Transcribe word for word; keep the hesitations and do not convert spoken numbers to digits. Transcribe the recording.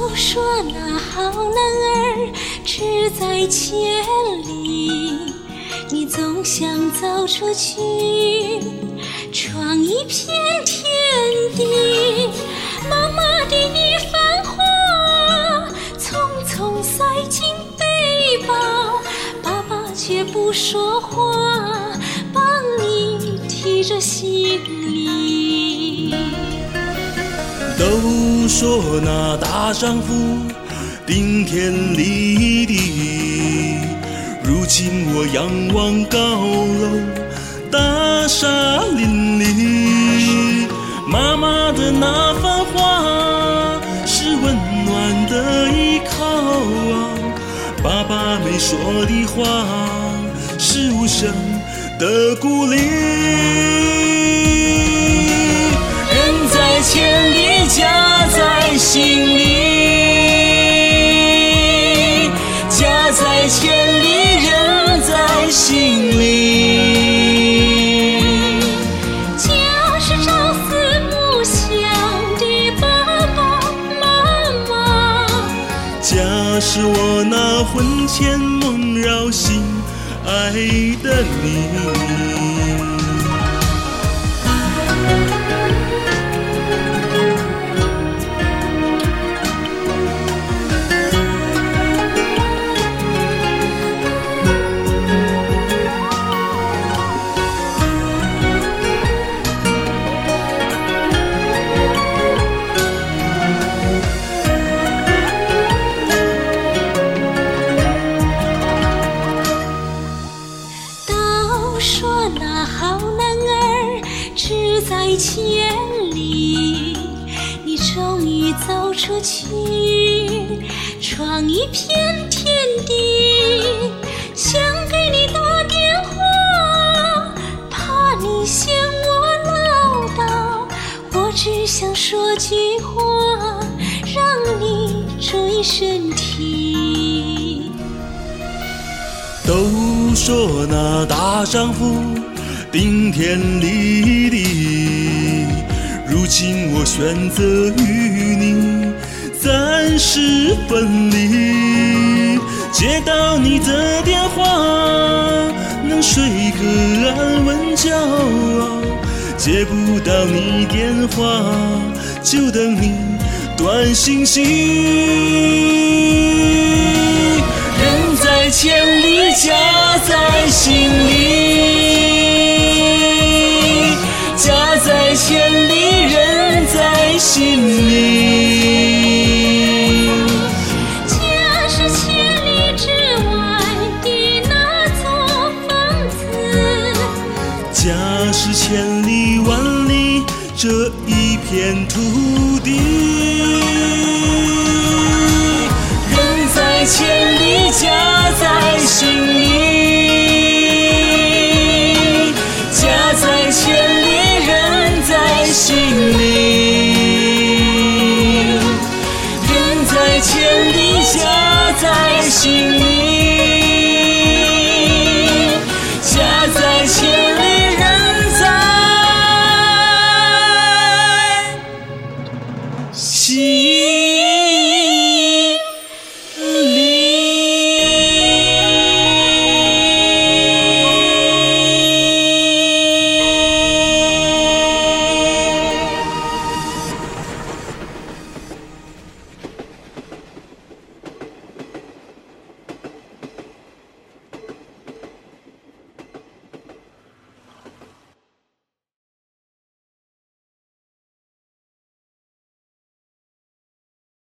说那好男儿志在千里，你总想走出去闯一片天地。妈妈的一番话匆匆塞进背包，爸爸却不说话，帮你提着行李。 都说那大丈夫顶天立地，如今我仰望高楼，大厦林立。妈妈的那番话是温暖的依靠啊，爸爸没说的话是无声的鼓励。人在千里，家在心里，家在千里，人在心里。 家是朝思暮想的爸爸妈妈， 家是我那魂牵梦绕心爱的你。 说那好男儿志在千里，你终于走出去闯一片天地。想给你打电话，怕你嫌我唠叨，我只想说句话，让你注意身体。 都说那大丈夫顶天立地，如今我选择与你暂时分离。接到你的电话，能睡个安稳觉啊，接不到你电话，就等你短信息。人在千里，家在心里，家在千里，人在心里。 家是千里之外的那座房子， 家是千里万里这一片土地。人在千里，家在心里，家在千里，人在心里。人在千里，家在心里。